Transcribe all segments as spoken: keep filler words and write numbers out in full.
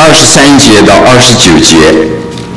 二十三节到二十九节。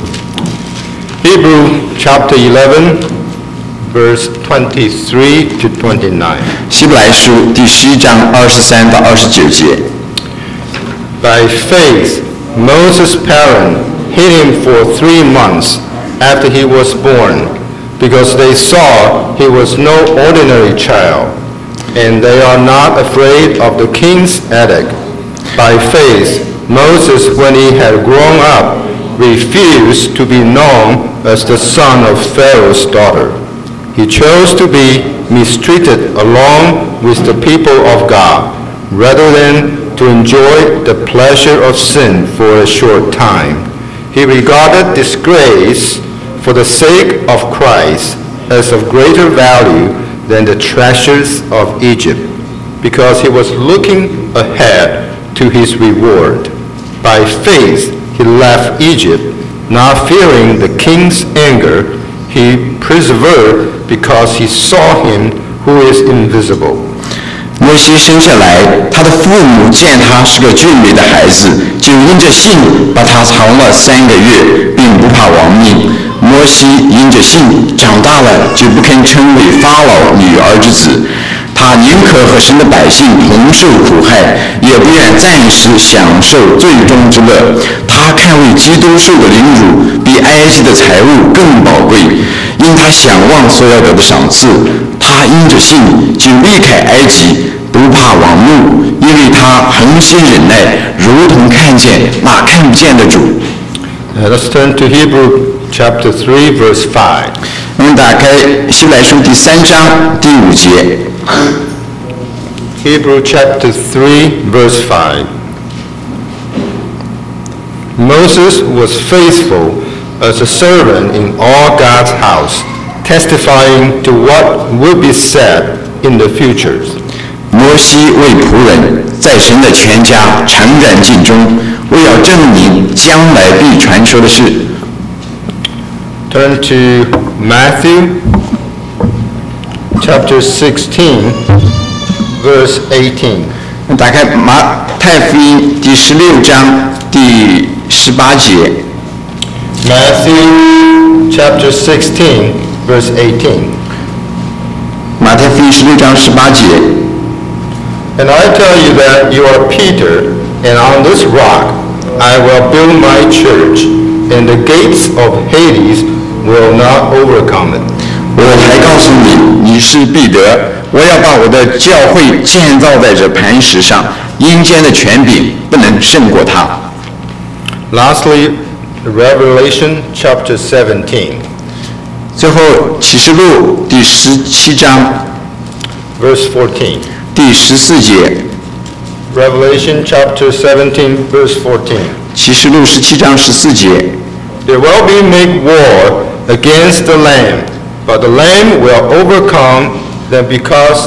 Hebrew chapter eleven, verse twenty-three to twenty-nine. 希伯来书第十一章二十三到二十九节。 By faith, Moses' parents hid him for three months after he was born, because they saw he was no ordinary child, and they are not afraid of the king's edict. By faith, Moses, when he had grown up, refused to be known as the son of Pharaoh's daughter. He chose to be mistreated along with the people of God, rather than to enjoy the pleasure of sin for a short time. He regarded disgrace for the sake of Christ as of greater value than the treasures of Egypt, because he was looking ahead to his reward. By faith, he left Egypt, not fearing the king's anger. He persevered because he saw him who is invisible. 摩西生下来，他的父母见他是个俊美的孩子，就因着信把他藏了三个月，并不怕亡命。摩西因着信长大了，就不肯称为法老女儿之子。他宁可和神的百姓同受苦害，也不愿暂时享受最终之乐。他看为基督受的凌辱，比埃及的财物更宝贵，因他想望所要得的赏赐。他因着信就离开埃及，不怕亡怒，因为他恒心忍耐，如同看见那看不见的主。 Uh, let's turn to Hebrew chapter three, verse five. 我们打开希伯来书第三章第五节。 Hebrew chapter three, verse five. Moses was faithful as a servant in all God's house, testifying to what would be said in the future. 摩西为仆人，在神的全家常战尽忠，为要证明将来必传说的事。 Turn to Matthew chapter sixteen, verse eighteen. 打开马太福音第十六章第十八节。 Matthew chapter sixteen, verse eighteen. 马太福音十六章十八节。 And I tell you that you are Peter, and on this rock I will build my church, and the gates of Hades will not overcome it. 我还告诉你，你是彼得，我要把我的教会建造在这磐石上，阴间的权柄不能胜过它。 Lastly, Revelation chapter seventeen. 最后，启示录第十七章 verse fourteen. 第十四节。 Revelation chapter seventeen, verse fourteen. 启示录十七章十四节。 There will be make war against the Lamb, but the Lamb will overcome them, because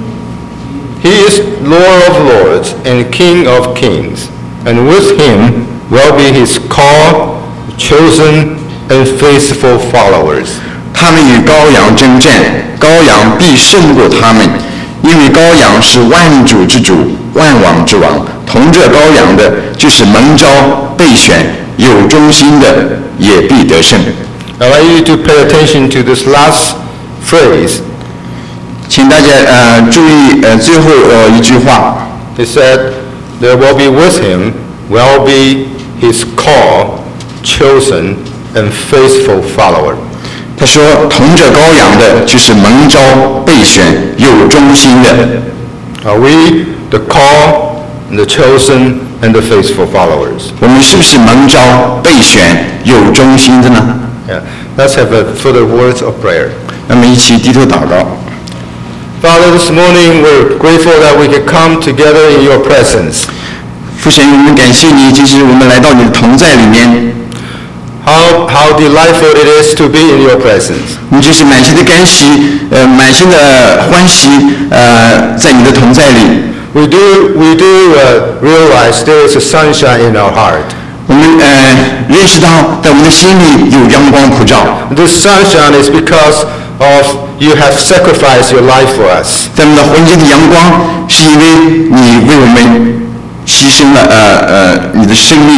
he is Lord of lords and King of kings, and with him will be his called, chosen, and faithful followers. 他们与羔羊征战，羔羊必胜过他们，因为羔羊是万主之主，万王之王。同着羔羊的，就是蒙召、备选、有忠心的，也必得胜。 I'd like you to pay attention to this last phrase. 请大家呃注意呃最后呃一句话。 He said, "There will be with him will be his called, chosen, and faithful follower." 他说，同着羔羊的，就是蒙召、备选、有忠心的。 Are we the called, the chosen, and the faithful followers? 我们是不是蒙召、备选、有忠心的呢？ Yeah. Let's have a further words of prayer. 那么一起低头祷告。 Father, this morning we're grateful that we could come together in your presence. 父神，我们感谢你，就是我们来到你的同在里面。 How how delightful it is to be in your presence. 我们就是满心的感喜，呃，满心的欢喜，呃，在你的同在里。 We do we do uh, realize there is a sunshine in our heart. 我们呃认识到，在我们的心里有阳光普照。 This sunshine is because of you have sacrificed your life for us. 在我们的环境的阳光，是因为你为我们牺牲了呃呃你的生命。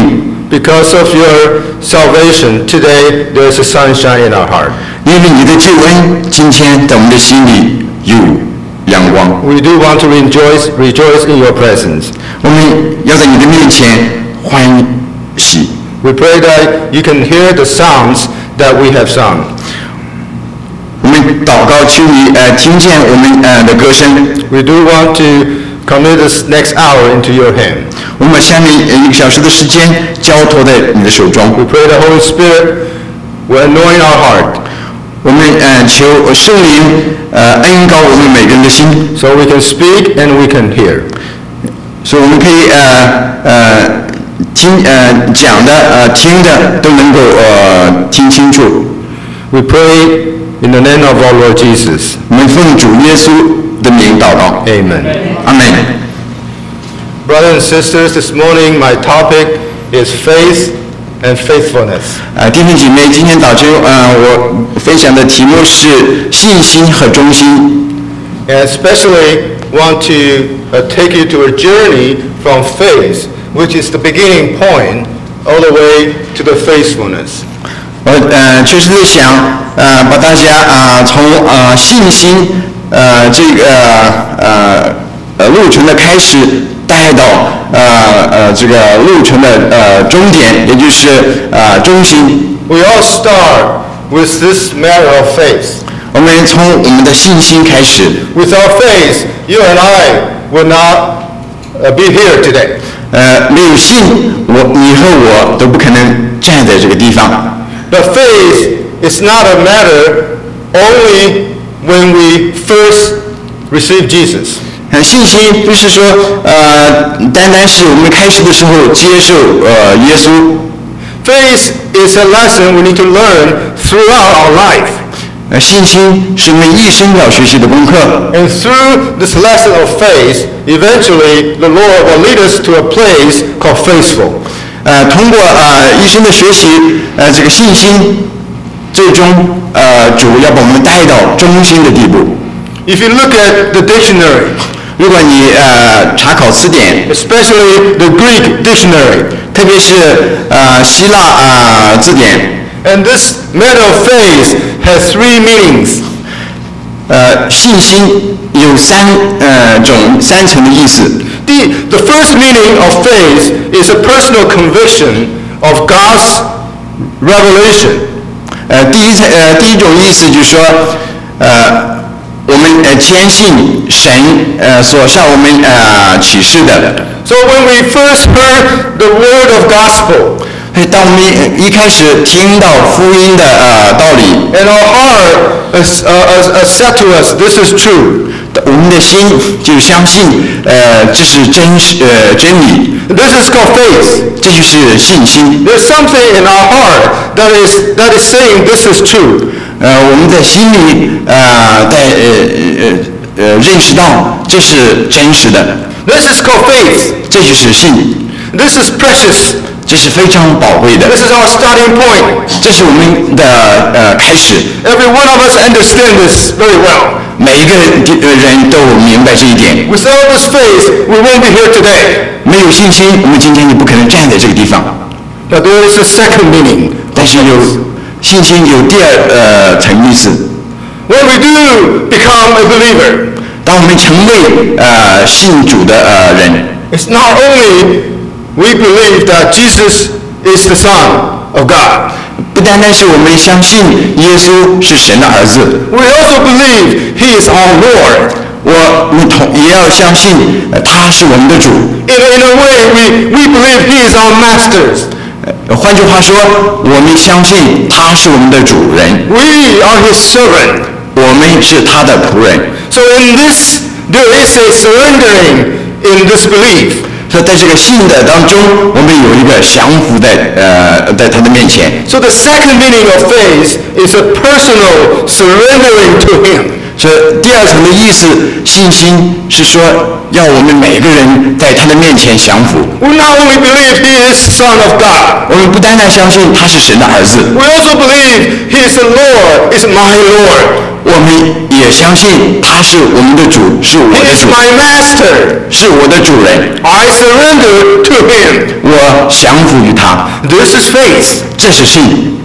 Because of your salvation, today there is a sunshine in our heart. 因为你的救恩，今天在我们的心里有阳光。 We do want to rejoice, rejoice in your presence. 我们要在你的面前欢喜。 We pray that you can hear the sounds that we have sung. 我们祷告，求你呃听见我们呃的歌声。 We do want to commit this next hour into your hand. 我们把下面一个小时的时间交托在你的手中。 We pray the Holy Spirit will anoint our heart. 我们呃求圣灵呃恩膏我们每个人的心， So we can speak and we can hear. 所以我们可以呃呃听呃讲的呃听的都能够呃听清楚。 We pray in the name of our Lord Jesus. 我们奉主耶稣的名祷告。 Amen. 阿门。 Brothers and sisters, this morning my topic is faith and faithfulness. 呃，弟兄姐妹，今天早晨呃我分享的题目是信心和忠心。 And especially want to uh, take you to a journey from faith, which is the beginning point, all the way to the faithfulness. 我呃确实在想呃把大家啊、呃、从呃信心呃这个呃呃路程的开始带到呃呃这个路程的呃终点，也就是呃中心。 We all start with this matter of faith. 我们从我们的信心开始。 Without faith, you and I would not uh, be here today. 呃，没有信，我你和我都不可能站在这个地方。 But faith is not a matter only when we first receive Jesus. 呃，信心不是说呃，单单是我们开始的时候接受呃耶稣。 Faith is a lesson we need to learn throughout our life. 呃，信心是我们一生要学习的功课。 And through this lesson of faith, eventually the Lord will lead us to a place called faithful. 呃，通过呃一生的学习，呃，这个信心，最终呃主要把我们带到忠心的地步。 If you look at the dictionary, 如果你呃查考词典， especially the Greek dictionary, 特别是呃希腊啊、呃、字典， and this matter of faith has three meanings. 呃，信心有三呃种三层的意思。 The, the first meaning of faith is a personal conviction of God's revelation. 呃，第一层呃第一种意思就是说，呃，我们呃坚信神呃所向我们呃启示的。 So when we first heard the word of gospel, 当我们一开始听到福音的呃道理， and our heart has, uh, has, has said to us, this is true. 我们的心就相信，呃，这是真实呃真理， This is called faith. 这就是信心。 There's something in our heart that is, that is saying this is true. 呃，我们在心里呃在呃呃呃认识到这是真实的， This is called faith. 这就是信， This is precious. 这是非常宝贵的， This is our starting point. 这是我们的呃开始。 Every one of us understand this very well. 每一个呃人都明白这一点。 Without this faith, we won't be here today. 没有信心，我们今天就不可能站在这个地方。 But there is a second meaning. 但是有信心有第二呃层意思。 When we do become a believer, 当我们成为呃信主的呃人， it's not only we believe that Jesus is the Son of God. 不单单是我们相信耶稣是神的儿子， We also believe He is our Lord. 我们同也要相信、呃、他是我们的主。 In a, in a way, we, we believe He is our master. 呃换句话说，我们相信他是我们的主人， We are His servant. 我们是他的仆人。 So in this, there is a surrendering in this belief. 所以在这个信的当中，我们有一个降服在呃在他的面前。 So the second meaning of faith is a personal surrendering to Him. 所以第二层的意思，信心是说要我们每个人在他的面前降服。 We not only believe He is Son of God, 我们不单单相信他是神的儿子， we also believe He is the Lord, is my Lord. 我们也相信他是我们的主，是我 He 的 is 主， my master. 是我的主人。 I surrender to Him. 我降服于他。 This is faith. 这是信。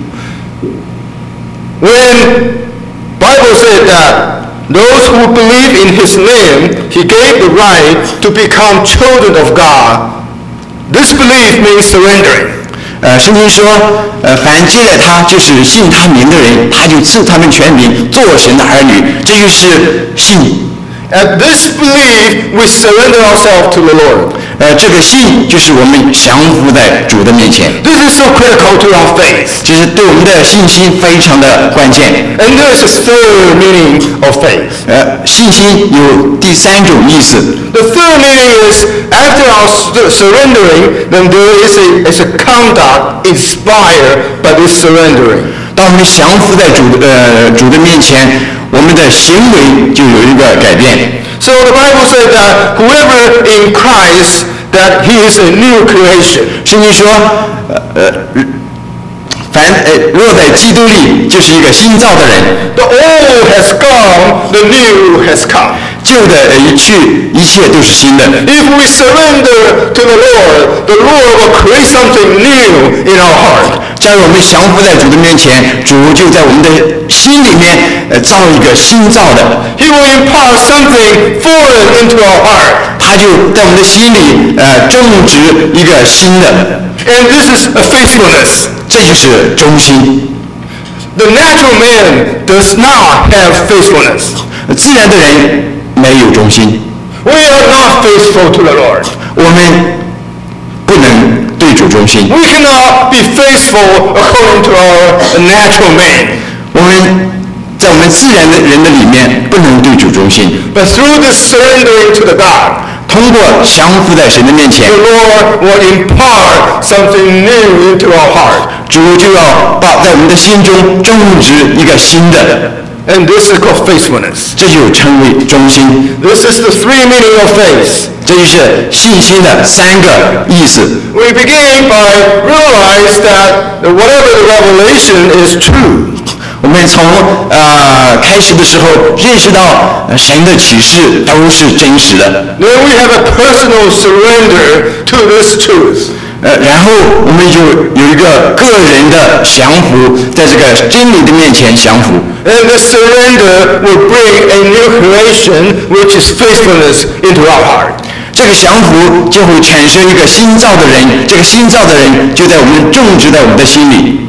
When Bible said that those who believe in his name, he gave the right to become children of God. This belief means surrendering. 呃，圣经说，呃，凡接待他，就是信他名的人，他就赐他们权柄做神的儿女，这就是信。 At this belief, we surrender ourselves to the Lord. 呃，这个信就是我们降服在主的面前， This is so critical to our faith. 这是对我们的信心非常的关键。 And there is a third meaning of faith. 呃，信心有第三种意思。 The third meaning is after our su- surrendering, then there is a, is a conduct inspired by this surrendering. 当我们降服在主的呃主的面前，我们的行为就有一个改变。 So the Bible said that whoever in Christ, that he is a new creation. 圣经说，呃呃，凡呃若在基督里，就是一个新造的人， The old has gone, the new has come. 旧的呃一去，一切都是新的。 If we surrender to the Lord, the Lord will create something new in our heart. 假如我们降服在主的面前，主就在我们的心里面呃造一个新造的， He will impart something foreign into our heart. 他就在我们的心里呃种植一个新的， And this is a faithfulness. 这就是忠心。 The natural man does not have faithfulness. 自然的人没有忠心， We are not faithful to the Lord. 我们不能对主忠心， We cannot be faithful according to our natural man. 我们在我们自然的人的里面不能对主忠心。 But through this surrendering to the God, 通过降服在神的面前 the，Lord will impart something new into our heart. 主就要把在我们的心中种植一个新的， And this is called faithfulness. 这就称为忠心。 This is the three meaning of faith. 这就是信心的三个意思。 We begin by realize that whatever the revelation is true. 我们从呃开始的时候认识到，呃神的启示都是真实的。 Then we have a personal surrender to this truth. 呃，然后我们就有一个个人的降服，在这个真理的面前降服。 And the surrender will bring a new creation, which is faithfulness, into our heart. 这个降服就会产生一个新造的人，这个新造的人就在我们种植在我们的心里。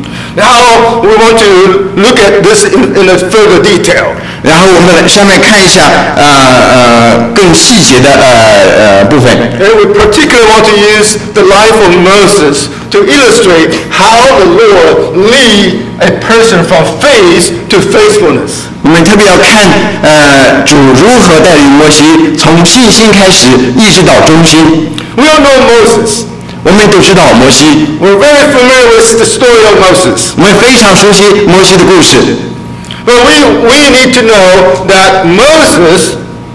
Now we want to look at this in, in a further detail. 然后我们来下面看一下，呃呃更细节的呃呃部分。 And we particularly want to use the life of Moses to illustrate how the Lord lead a person from faith to faithfulness. 我们特别要看，呃，主如何带领摩西从信心开始，一直到忠心。 We all know Moses. 我们都知道摩西， We're very familiar with the story of Moses. 我们非常熟悉摩西的故事。 But we, we need to know that Moses'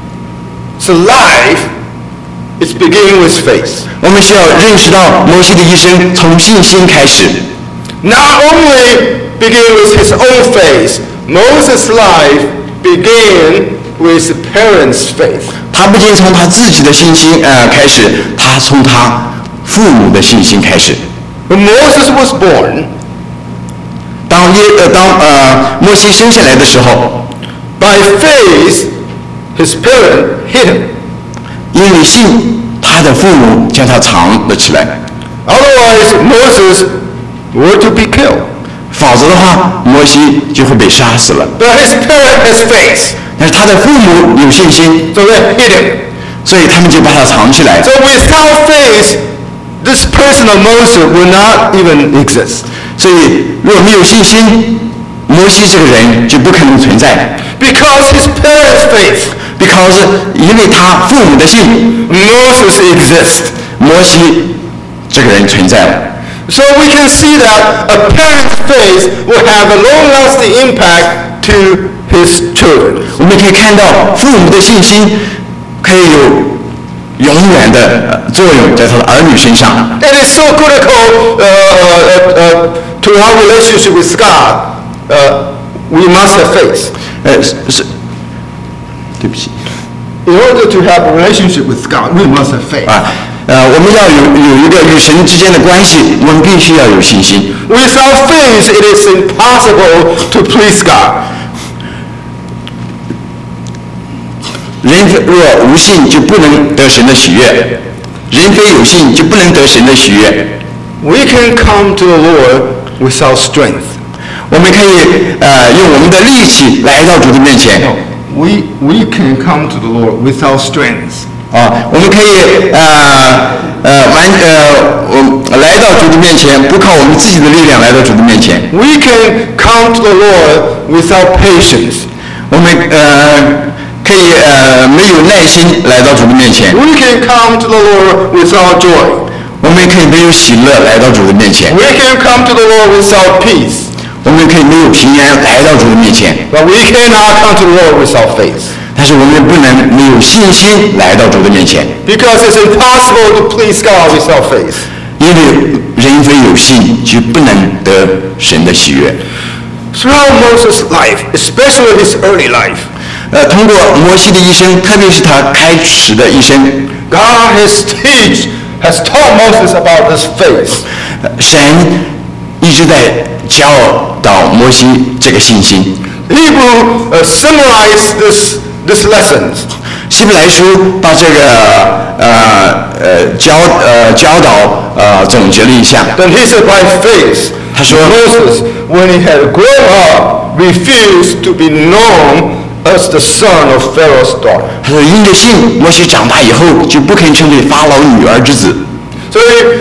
life is beginning with faith. 我们需要认识到摩西的一生从信心开始， Not only begin with his own faith, Moses' life began with parents' faith. 他不仅从他自己的信心呃开始，他从他父母的信心开始。 When Moses was born, 当耶呃当呃摩西生下来的时候， by faith, his parents hid him. 因为信，他的父母将他藏了起来， Otherwise, Moses were to be killed. 否则的话，摩西就会被杀死了。 But his parents has faith, 但是他的父母有信心， so they hid him. 所以他们就把他藏起来。 So without faith, this person of Moses will not even exist. 所以如果没有信心，摩西这个人就不可能存在。 Because his parents' faith, Because 因为他父母的信， Moses exists. 摩西这个人存在了。 So we can see that a parent's faith will have a long-lasting impact to his children. 我们可以看到父母的信心可以有永远的呃作用在他的儿女身上。 It is so critical uh, uh, uh, to our relationship with God. Uh, we must have faith. 呃，是是，对不起 In order to have a relationship with God, we must have faith. 啊， 呃，我们要有有一个与神之间的关系，我们必须要有信心。 Without faith, it is impossible to please God. 人若无信，就不能得神的喜悦；人非有信，就不能得神的喜悦。 We can come to the Lord without strength. 我们可以呃用我们的力气来到主的面前。 We we can come to the Lord without strength. 啊，我们可以呃呃完呃我来到主的面前，不靠我们自己的力量来到主的面前。 We can come to the Lord without patience. 我们呃可以呃没有耐心来到主的面前。 We can come to the Lord without joy. 我们可以没有喜乐来到主的面前。 We can come to the Lord without peace. 我们可以没有平安来到主的面前。 But we cannot come to the Lord without faith. 但是我们不能没有信心来到主的面前， Because it's impossible to please God without faith. 因为人非有信就不能得神的喜悦。 Throughout Moses' life, especially his early life, 呃，通过摩西的一生，特别是他开始的一生， God has teach, has taught Moses about this faith. 呃神一直在教导摩西这个信心。 Hebrew uh, summarized this, this lessons. 希伯来书把这个呃呃教呃教导呃总结了一下。 Then he said, by faith, 他说 Moses, when he had grown up, refused to be known as the son of Pharaoh's daughter. 他说因着信，摩西长大以后就不肯成为法老女儿之子。 So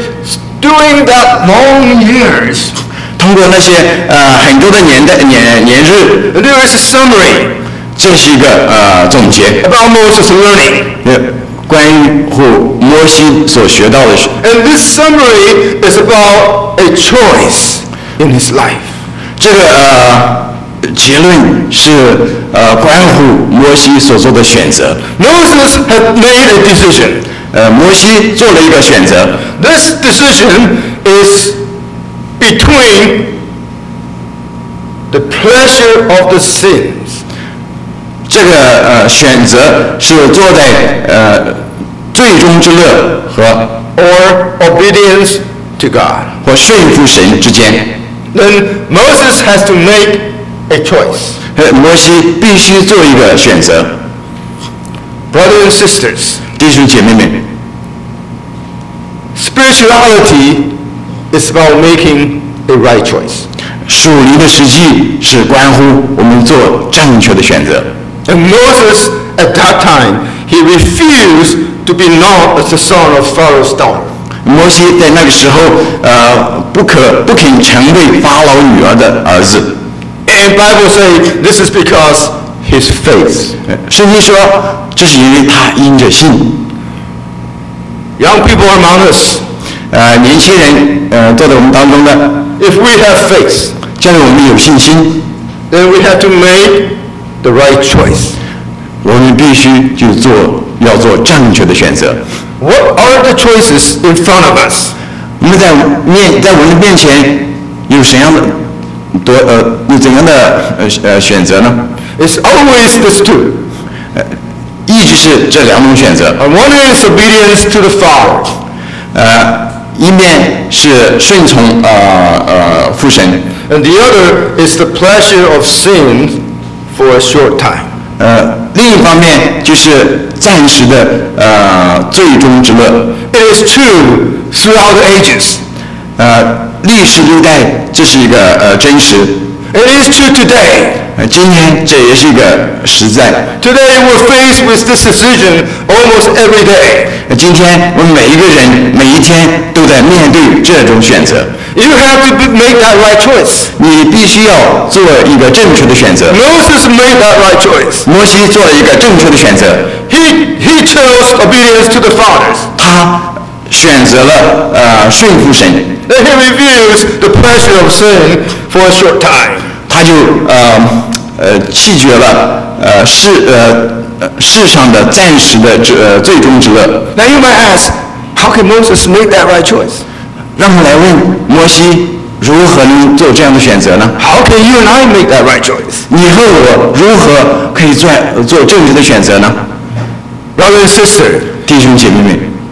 during that long years, 通过那些呃很多的年代年年日， there is a summary 这是一个呃总结， about Moses' learning. 呃关于乎摩西所学到的是。 And this summary is about a choice in his life. 这个呃结论是呃关乎摩西所做的选择。 Moses had made a decision. 呃，摩西做了一个选择， This decision is between the pleasure of the sins 这个呃选择是坐在呃最终之乐和 or obedience to God. 或顺服神之间。 Then Moses has to make a choice. 呃，摩西必须做一个选择。 Brothers and sisters, 弟兄姐妹们， spirituality is about making a right choice. 属灵的实际是关乎我们做正确的选择。 And Moses, at that time, he refused to be known as the son of Pharaoh's daughter. 摩西在那个时候，呃，不可不肯成为法老女儿的儿子。 And Bible say this is because his faith. 呃圣经说，这是因为他因着信。 Young people among us, 呃，年轻人，呃，坐在我们当中的， if we have faith, 假如我们有信心， then we have to make the right choice. 我们必须就做要做正确的选择。 What are the choices in front of us? 我们在面在我们的面前有怎样的多呃有怎样的呃呃选择呢？ It's always these two. 一直是这两种选择。 And one is obedience to the Father. 呃，一面是顺从呃呃父神， And the other is the pleasure of sin for a short time. 呃，另一方面就是暂时的呃最终之乐。 It is true throughout the ages. 呃，历史历代这是一个呃真实。 It is true today. 呃，今天这也是一个实在。 Today we're faced with this decision almost every day. 呃今天我们每一个人每一天都在面对这种选择。 You have to be- make that right choice. 你必须要做一个正确的选择。 Moses made that right choice. 摩西做了一个正确的选择， He, he chose obedience to the fathers. 他选择了呃顺服神， Then he refused the pleasure of sin for a short time. 他就呃呃弃绝了呃世呃呃世上的暂时的之呃最终之乐。 Now you might ask, how can Moses make that right choice? 让我们来问摩西如何能做这样的选择呢？ How can you and I make that right choice? 你和我如何可以做做正确的选择呢？ Brother and sister, 弟兄姐妹们，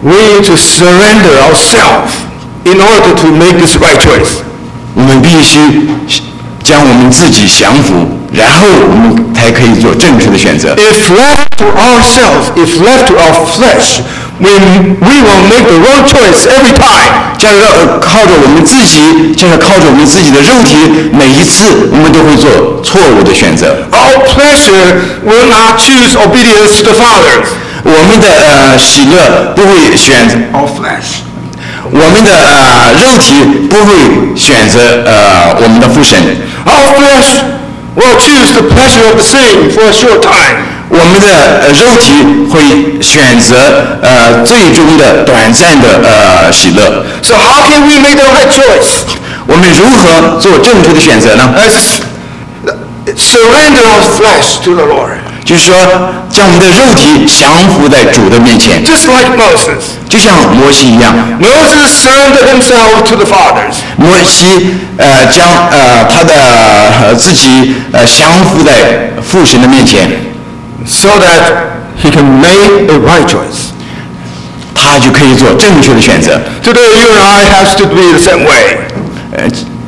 we need to surrender ourselves in order to make this right choice. 我们必须将我们自己降服，然后我们才可以做正确的选择。 If left to ourselves, if left to our flesh, we, we will make the wrong choice every time. 这样要靠着我们自己，这样靠着我们自己的肉体，每一次我们都会做错误的选择。 Our pleasure will not choose obedience to the Father. 我们的呃喜乐不会选择 Our flesh. 我们的呃肉体不会选择呃我们的父神。 Our flesh will choose the pleasure of the sin for a short time. 我们的呃肉体会选择呃最终的短暂的呃喜乐。 So how can we make the right choice? 我们如何做正确的选择呢？ As surrender our flesh to the Lord. 就是说，将我们的肉体降服在主的面前， Just like Moses. 就像摩西一样。 Moses surrendered himself to the fathers. 摩西呃将呃他的呃自己呃降服在父神的面前， So that he can make a right choice. 他就可以做正确的选择。 Today you and I have to be the same way. 呃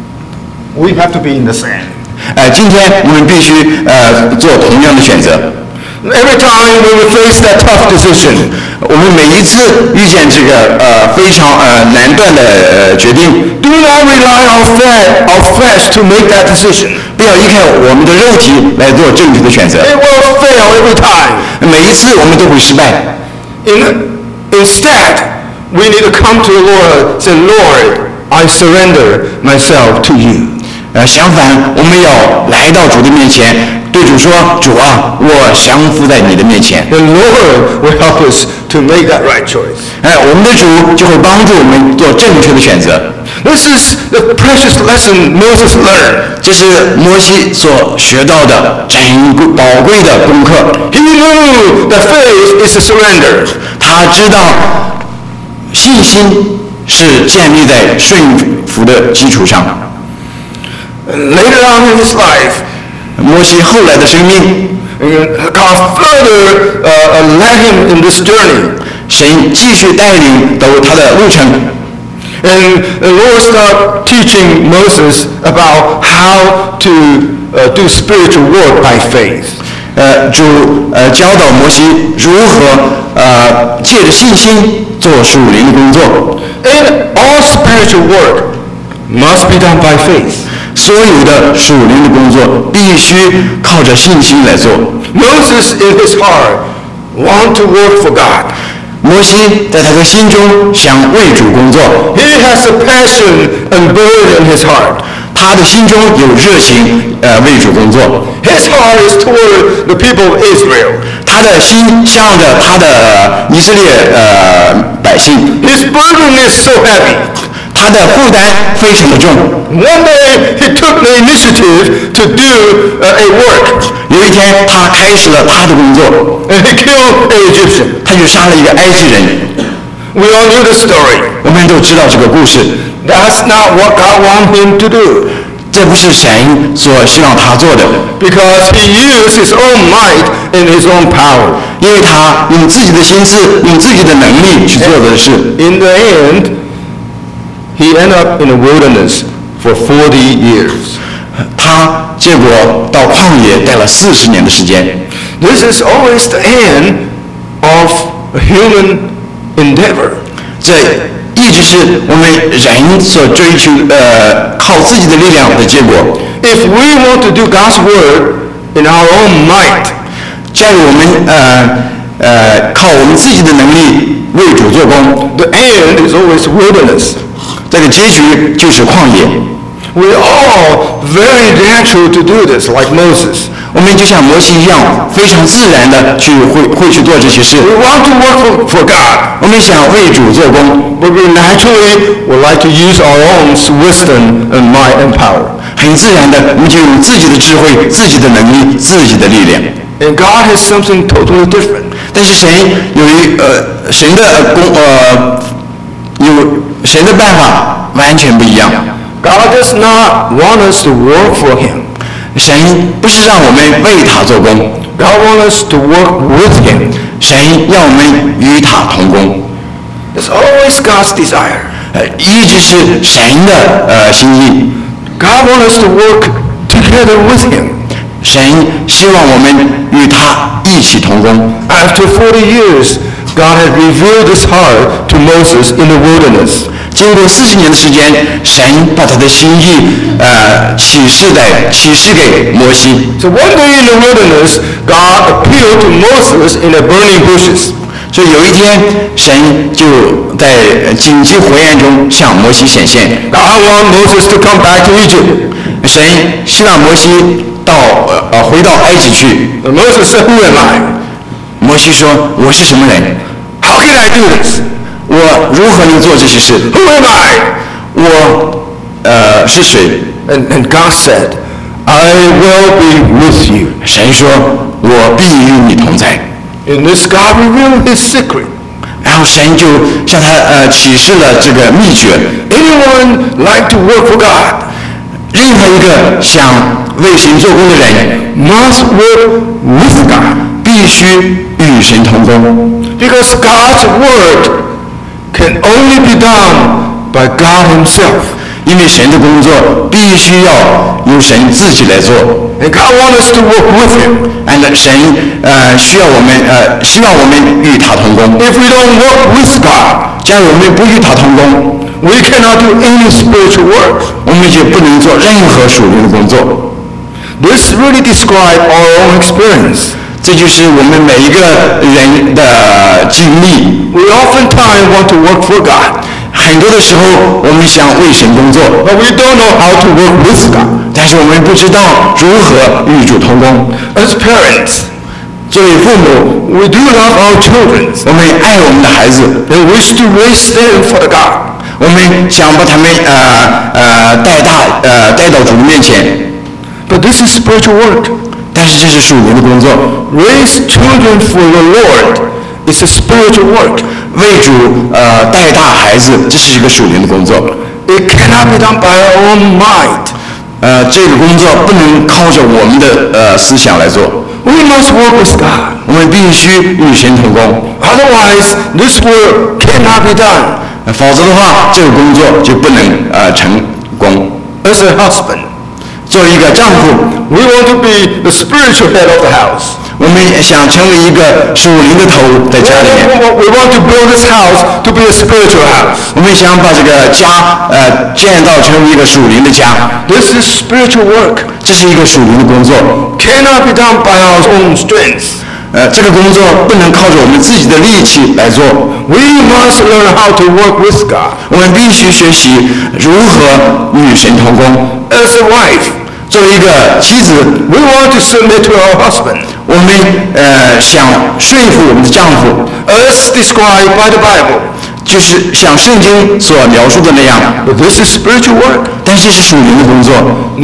We have to be in the same. 呃，今天我们必须呃做同样的选择。 Every time we will face that tough decision, 我们每一次遇见这个呃非常呃难断的呃决定， do not rely on flesh, our flesh to make that decision. 不要依靠我们的肉体来做正确的选择。 It will fail every time. 每一次我们都会失败。 In, instead, we need to come to the Lord and say, Lord, I surrender myself to you. 呃，相反，我们要来到主的面前，对主说：“主啊，我降服在你的面前。” The Lord will help us to make that right choice. 哎，我们的主就会帮助我们做正确的选择。 This is the precious lesson Moses learned. 这是摩西所学到的珍贵宝贵的功课。 He knew that faith is a surrender. 他知道信心是建立在顺服的基础上。 And later on in his life, 摩西后来的生命， God further uh, led him in this journey. 神继续带领走他的路程。 And the Lord started teaching Moses about how to uh, do spiritual work by faith. 呃，主呃教导摩西如何呃借着信心做属灵的工作。 And all spiritual work must be done by faith. 所有的属灵的工作必须靠着信心来做。 Moses in his heart want to work for God. 摩西在他的心中想为主工作， He has a passion and burden in his heart. 他的心中有热情，呃，为主工作。 His heart is toward the people of Israel. 他的心向着他的呃以色列呃百姓， His burden is so heavy. 他的负担非常的重。 One day he took the initiative to do uh, a work. 有一天，他开始了他的工作， And he killed an Egyptian. 他就杀了一个埃及人。 We all knew the story. 我们都知道这个故事， That's not what God wanted him to do. 这不是神所希望他做的， Because he used his own might and his own power. 因为他用自己的心思，用自己的能力去做的事。 In the end, he ended up in the wilderness for forty years. 他结果到旷野待了四十年的时间。 This is always the end of a human endeavor. 这一直是我们人所追求呃靠自己的力量的结果。 If we want to do God's work in our own might, 假如我们呃呃靠我们自己的能力为主做工， the end is always wilderness. 这个结局就是旷野。 We're all very natural to do this, like Moses. 我们就像摩西一样，非常自然的去会会去做这些事。 We want to work for, for God, 我们想为主做工， but we naturally would like to use our own wisdom and might and power. 很自然的，我们就用自己的智慧、自己的能力、自己的力量。 And God has something totally different. 但是神有一呃神的呃工呃有神的办法完全不一样。 God does not want us to work for Him. 神不是让我们为他做工， God wants us to work with Him. 神要我们与他同工。 It's always God's desire. 呃，一直是神的呃心意。 God wants us to work together with Him. 神希望我们与他一起同工。 After forty years, God had revealed His heart to Moses in the wilderness. 经过四十年的时间，神把他的心意呃启示在启示给摩西。 So one day in the wilderness, God appeared to Moses in the burning bushes. 所以有一天，神就在紧急火焰中向摩西显现。 God wanted Moses to come back to Egypt. 神希望摩西到呃回到埃及去。 And Moses said, "Who am I? 摩西说：“我是什么人？ How can I do this? 我如何能做这些事？ Who am I?" 我呃是谁？” And, and God said, "I will be with you." 神说：“我必与你同在。” In this, God revealed His secret. 然后神就向他呃启示了这个秘诀。 Anyone like to work for God 任何一个想为神做工的人， must work with God. 必须与神同工， Because God's word can only be done by God Himself. 因为神的工作必须要由神自己来做。 And God wants us to work with Him. 按照神呃需要我们呃希望我们与他同工。 If we don't work with God, 假如我们不与他同工， we cannot do any spiritual work. 我们就不能做任何属灵的工作。 This really describes our own experience. 这就是我们每一个人的经历。 We oftentimes want to work for God, 很多的时候，我们想为神工作， but we don't know how to work with God. 但是我们不知道如何与主同工。 As parents, 作为父母， we do love our children 我们爱我们的孩子， and wish to raise them for the God. 我们想把他们呃呃带大呃带到主的面前， But this is spiritual work. 但是这是属灵的工作。 Raise children for the Lord is a spiritual work. 为主呃带大孩子，这是一个属灵的工作。 It cannot be done by our own might. 呃，这个工作不能靠着我们的呃思想来做， We must work with God. 我们必须与神同工， Otherwise, this work cannot be done. 呃否则的话，这个工作就不能呃成功。 As a husband, 作为一个丈夫， we want to be the spiritual head of the house. 我们想成为一个属灵的头，在家里面， We want to build this house to be a spiritual house. 我们想把这个家呃建造成为一个属灵的家， This is spiritual work. 这是一个属灵的工作。 Cannot be done by our own strength. 呃，这个工作不能靠着我们自己的力气来做， We must learn how to work with God. 我们必须学习如何与神同工。 As a wife, 作为一个妻子， we want to submit to our husband, 我们呃想说服我们的丈夫， as described by the Bible. 就是像圣经所描述的那样， But this is spiritual work. 但这是属灵的工作。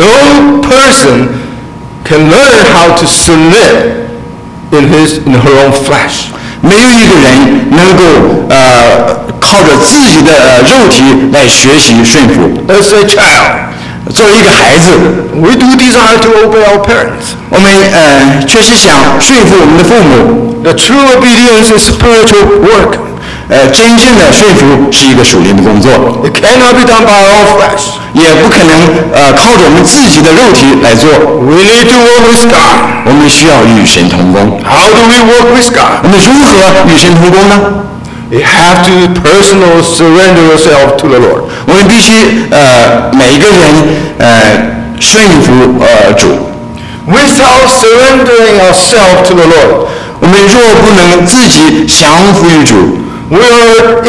No person can learn how to submit in his in her own flesh. 没有一个人能够呃靠着自己的呃肉体来学习顺服。 As a child, 作为一个孩子， we do desire to obey our parents. 我们呃确实想说服我们的父母。 The true obedience is spiritual work. 呃，真正的说服是一个属灵的工作， It cannot be done by our own flesh. 也不可能呃靠着我们自己的肉体来做。 We need to work with God. 我们需要与神同工。 How do we work with God? 我们如何与神同工呢？ We have to personally surrender ourselves to the Lord. 我们必须呃每一个人呃顺服呃主。 Without surrendering ourselves to the Lord, 我们若不能自己降服于主， we are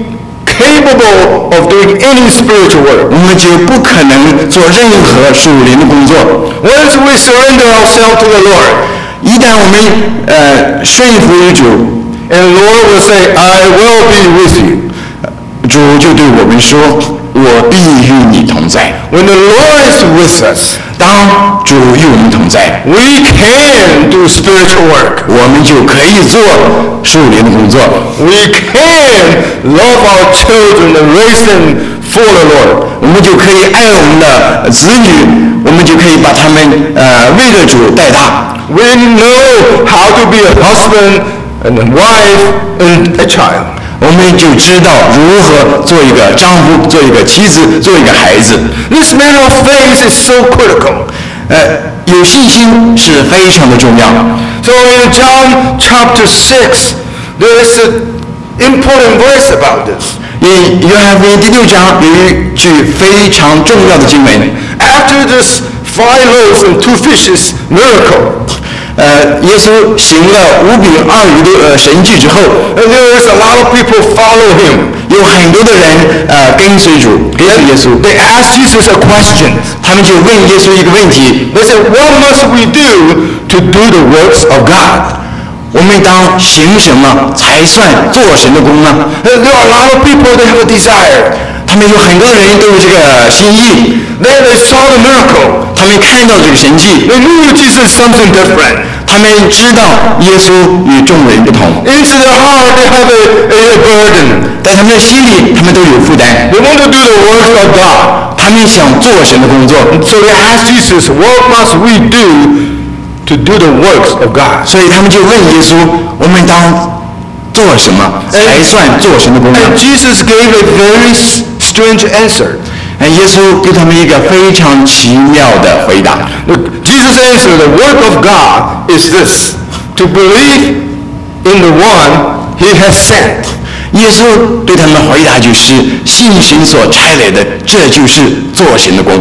incapable of doing any spiritual work. 我们就不可能做任何属灵的工作。 Once we surrender ourselves to the Lord, 一旦我们呃顺服于主， and the Lord will say, I will be with you. 主就对我们说：“我必与你同在。 When the Lord is with us, ” 当主与我们同在， we can do spiritual work. 我们就可以做属灵的工作。 We can love our children and raise them for the Lord. 我们就可以爱我们的子女，我们就可以把他们呃为了主带大。 We know how to be a husband and a wife and a child. 我们就知道如何做一个丈夫，做一个妻子，做一个孩子。 This matter of faith is so critical. 呃，有信心是非常的重要。 So in John chapter six, there is an important verse about this. 因约翰福音第六章有一句非常重要的经文。 After this five loaves and two fishes miracle, 呃，耶稣行了五饼二鱼的呃神迹之后， and there is a lot of people follow him. 有很多的人呃跟随主，跟随耶稣。 They ask Jesus a question. 他们就问耶稣一个问题： They say, what must we do to do the works of God? 我们当行什么才算做神的工呢？ And there are a lot of people that have a desire. 他们有很多的人都有这个心意， Then they saw the miracle. 他们看到这个神迹， They knew Jesus is something different. 他们知道耶稣与众人不同， Into their heart they have a, a, a burden. 在他们的心里，他们都有负担， They want to do the works of God. 他们想做神的工作， So they ask Jesus, what must we do to do the works of God? 所以他们就问耶稣：我们当做什么才算做神的工呢？ And Jesus gave a very s- strange answer. 哎，耶稣给他们一个非常奇妙的回答。 Look, Jesus answered, the work of God is this, to believe in the one he has sent. 耶稣对他们回答就是：信神所差来的，这就是做神的工。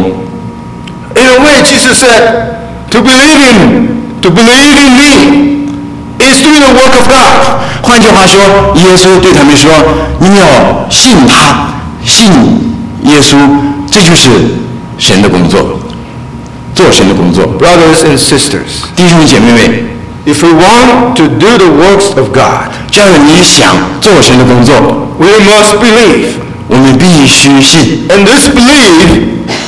In a way, Jesus said, to believe him, to believe in me, is doing the work of God. 换句话说，耶稣对他们说：你们要信他，信耶稣，这就是神的工作，做神的工作。 Brothers and sisters, 弟兄姐妹们， if we want to do the works of God, 只要你想做神的工作， we must believe. 我们必须信。 And this belief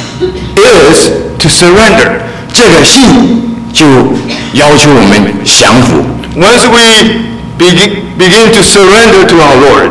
is to surrender. 这个信就要求我们降服。 Once we begin, begin to surrender to our Lord,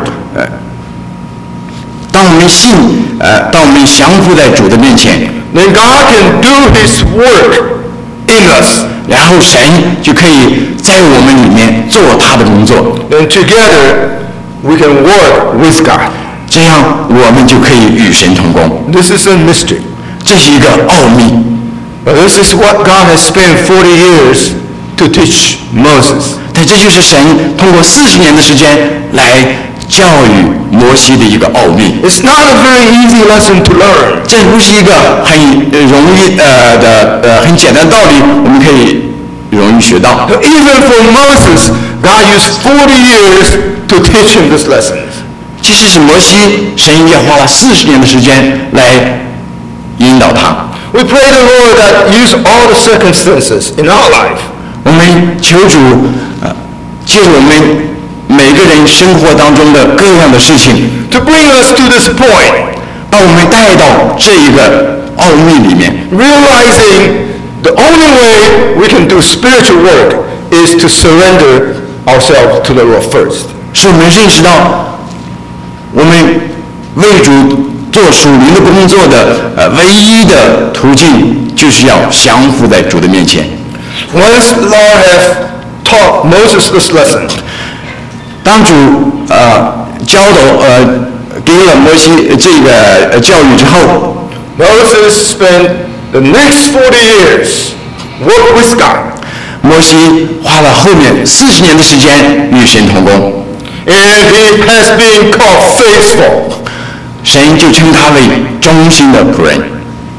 当我们信，呃，当我们降服在主的面前， then God can do his work in us. 然后神就可以在我们里面做他的工作， And together we can work with God. 这样我们就可以与神同工。 This is a mystery. 这是一个奥秘， But this is what God has spent forty years to teach Moses. 但这就是神通过四十年的时间来教育摩西的一个奥秘。 It's not a very easy lesson to learn. 这不是一个很呃容易呃的呃很简单的道理，我们可以容易学到。 But even for Moses, God used forty years to teach him this lesson. 即使是摩西，神也花了四十年的时间来引导他。 We pray the Lord that use all the circumstances in our life 我们求主，呃，借着我们每个人生活当中的各样的事情， to bring us to this point, 把我们带到这一个奥秘里面， realizing the only way we can do spiritual work is to surrender ourselves to the Lord first. 使我们认识到，我们为主做属灵的工作的呃唯一的途径，就是要降服在主的面前。 Once the Lord has taught Moses this lesson, 当主呃教导呃给了摩西这个呃教育之后， Moses spent the next forty years work with God, 摩西花了后面四十年的时间与神同工， and he has been called faithful. 神就称他为忠心的仆人。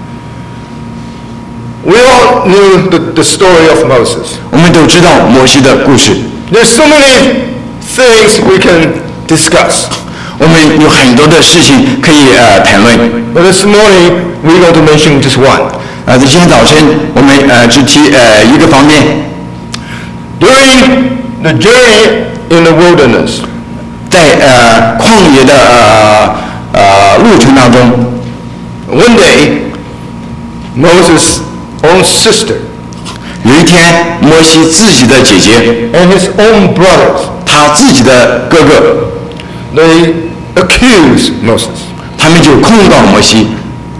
We all knew the, the story of Moses. 我们都知道摩西的故事， There's so many things we can discuss. 我们有很多的事情可以呃谈论。 But this morning, we're going to mention just one. 呃，在今天早晨，我们呃只提呃一个方面， During the journey in the wilderness, 在呃旷野的呃呃路程当中， one day, Moses' own sister 有一天，摩西自己的姐姐， and his own brothers, 他自己的哥哥， they accused Moses. 他们就控告摩西。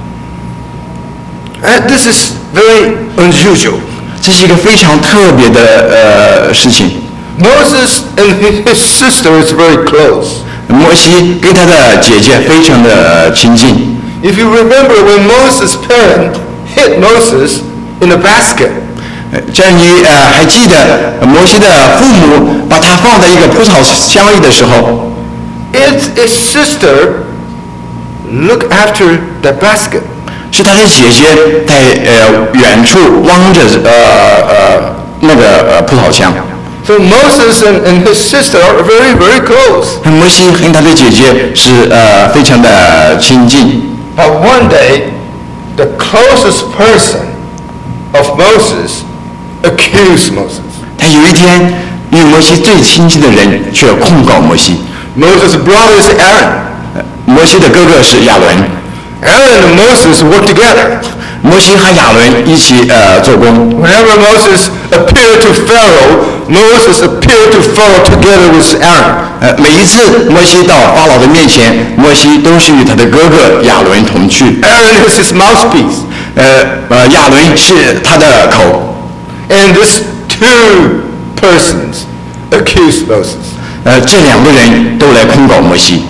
And this is very unusual. 这是一个非常特别的呃事情。 Moses and his sister is very close. 摩西跟他的姐姐非常的亲近。 If you remember when Moses' parent hid Moses in a basket, 呃这样你呃还记得呃摩西的父母把他放在一个葡萄箱里的时候， it's his sister look after the basket. 是他的姐姐在呃远处望着呃呃那个呃葡萄箱。 So Moses and, and his sister are very, very close. 摩西和他的姐姐是呃非常的亲近。 But one day, the closest person of Moses accused Moses. 但有一天，与摩西最亲近的人却控告摩西。 Moses' brother is Aaron. 呃摩西的哥哥是亚伦， Aaron and Moses work together. 摩西和亚伦一起呃做工。 Whenever Moses appeared to Pharaoh, Moses appeared to Pharaoh together with Aaron. 呃，每一次摩西到法老的面前，摩西都是与他的哥哥亚伦同去。 Aaron is his mouthpiece. 呃呃，亚伦是他的口。 And these two persons accused Moses. 呃，这两个人都来控告摩西。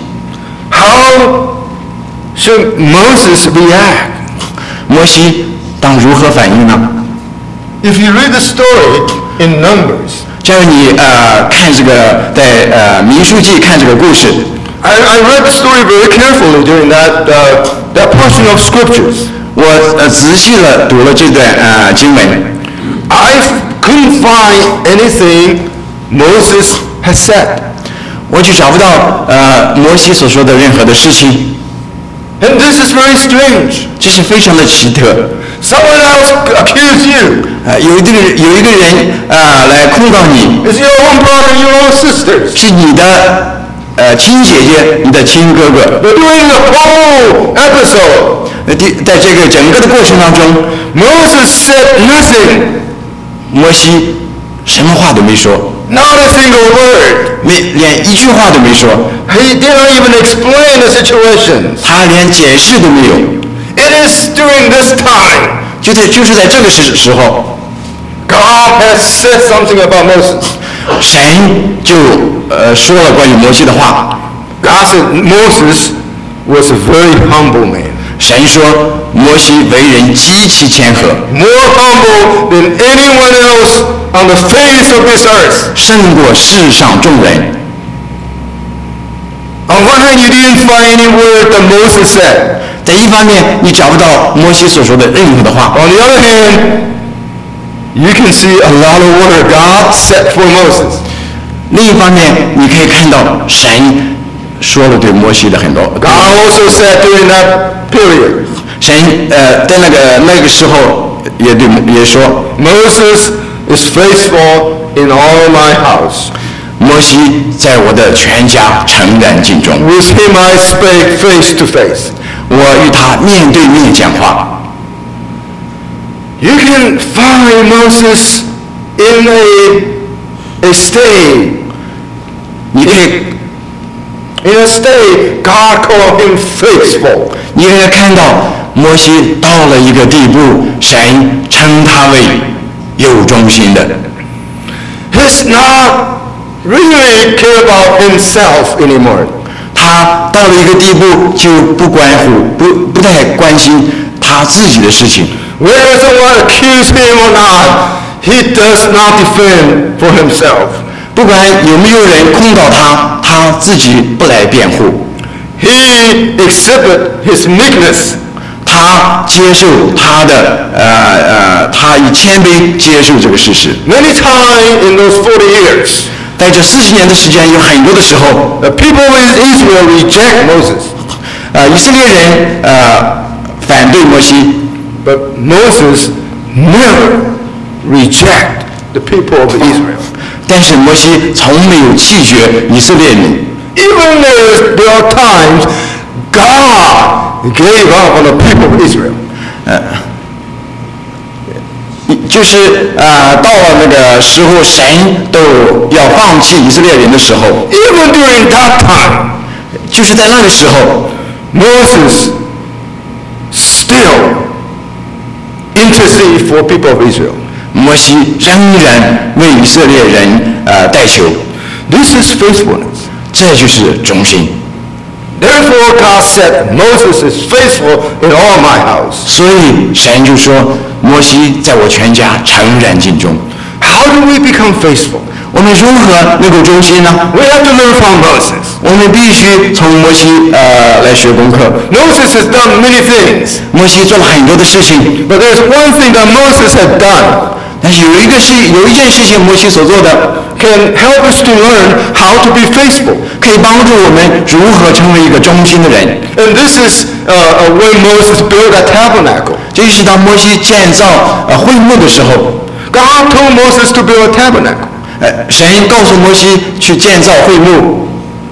How should Moses react? 摩西当如何反应呢？ If you read the story in Numbers, 这样你呃看这个在呃民数记看这个故事， I, I read the story very carefully during that, uh, that portion of scriptures. 我呃仔细了读了这段呃经文， I couldn't find anything Moses had said. 我就找不到呃摩西所说的任何的事情， And this is very strange. 这是非常的奇特。 Someone else accused you. 呃，有一个人有一个人呃来控告你， It's your own brother, your own sisters. 是你的呃亲姐姐，你的亲哥哥。 But during the whole episode, 呃，第在这个整个的过程当中， Moses said nothing, 摩西什么话都没说， not a single word. 没连一句话都没说， He did not even explain the situation. 他连解释都没有。 It is during this time 就在就是在这个时时候， God has said something about Moses. 神就呃说了关于摩西的话。 God said Moses was a very humble man, 神说摩西为人极其谦和， more humble than anyone else on the face of this earth. 胜过世上众人。 On one hand, you didn't find any word that Moses said. 在一方面，你找不到摩西所说的任何的话； On the other hand, you can see a lot of word God said for Moses. 另一方面，你可以看到神说了对摩西的很多。 God also said during that period, 神呃在那个那个时候也对也说， Moses is faithful in all my house. 摩西在我的全家诚然尽忠， With him I spake face to face. 我与他面对面讲话。 You can find Moses in a, a state. 你可以 In a state, God called him faithful. 你可以看到摩西到了一个地步，神称他为有忠心的。 He's not really care about himself anymore. 他到了一个地步，就不关乎不不太关心他自己的事情。 Whether someone accuse him or not, he does not defend for himself. 不管有没有人控告他，他自己不来辩护， He exhibit his meekness. 他接受他的呃呃，他以谦卑接受这个事实。 Many times in those forty years, 在这四十年的时间，有很多的时候， the people in Israel reject Moses. 呃，以色列人呃反对摩西， But Moses never reject the people of Israel. 但是摩西从没有弃绝以色列人。 Even there, there are times God gave up on the people of Israel. 就是呃，到了那个时候，神都要放弃以色列人的时候， Even during that time, 就是在那个时候， Moses still intercede for people of Israel. 摩西仍然为以色列人呃代求。 This is faithfulness. 这就是忠心。 Therefore, God said, Moses is faithful in all my house. 所以神就说，摩西在我全家诚然尽忠。 How do we become faithful? 我们如何能够忠心呢？ We have to learn from Moses. 我们必须从摩西呃来学功课。 Moses has done many things, 摩西做了很多的事情， but there's one thing that Moses had done 但是有一个事，有一件事情摩西所做的， can help us to learn how to be faithful. 可以帮助我们如何成为一个忠心的人。 And this is uh, uh, when Moses built a tabernacle. 这就是当摩西建造呃会幕的时候， God told Moses to build a tabernacle. 呃，神告诉摩西去建造会幕。